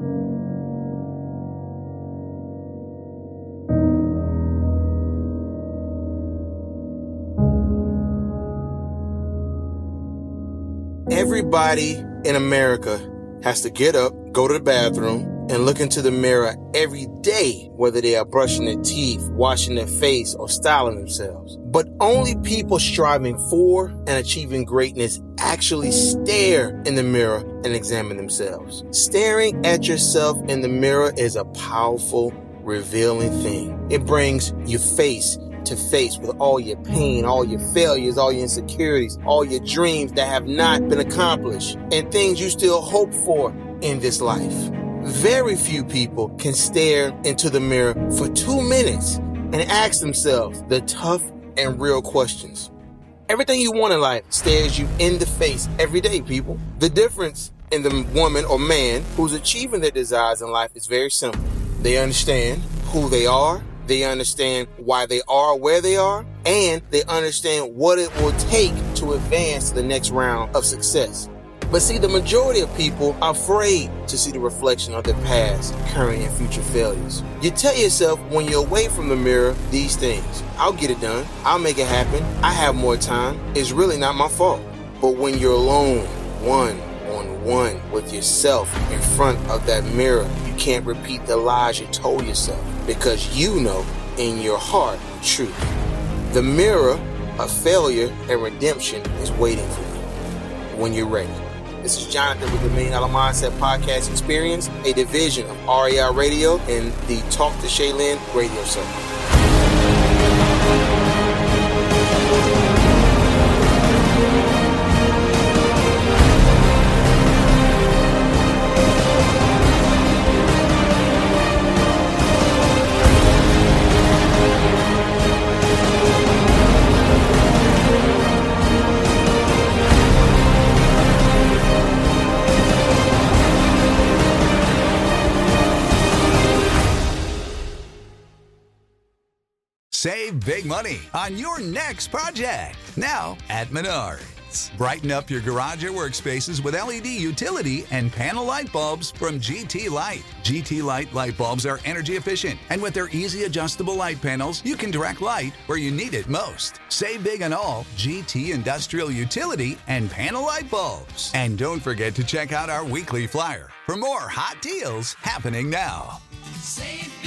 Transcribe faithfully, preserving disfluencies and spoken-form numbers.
Everybody in America has to get up, go to the bathroom, and look into the mirror every day, whether they are brushing their teeth, washing their face, or styling themselves. But only people striving for and achieving greatness actually stare in the mirror and examine themselves. Staring at yourself in the mirror is a powerful, revealing thing. It brings your face to face with all your pain, all your failures, all your insecurities, all your dreams that have not been accomplished, and things you still hope for in this life. Very few people can stare into the mirror for two minutes and ask themselves the tough and real questions. Everything you want in life stares you in the face every day, people. The difference in the woman or man who's achieving their desires in life is very simple. They understand who they are, they understand why they are where they are, and they understand what it will take to advance to the next round of success. But see, the majority of people are afraid to see the reflection of their past, current, and future failures. You tell yourself when you're away from the mirror these things: I'll get it done, I'll make it happen, I have more time, it's really not my fault. But when you're alone, one on one with yourself in front of that mirror, you can't repeat the lies you told yourself, because you know in your heart the truth. The mirror of failure and redemption is waiting for you when you're ready. This is Jonathan with the Million Dollar Mindset Podcast Experience, a division of R E I Radio and the Talk to Shaylin radio circle. Save big money on your next project now at Menards. Brighten up your garage or workspaces with L E D utility and panel light bulbs from G T Light. G T Light light bulbs are energy efficient, and with their easy adjustable light panels, you can direct light where you need it most. Save big on all G T industrial utility and panel light bulbs. And don't forget to check out our weekly flyer for more hot deals happening now. Save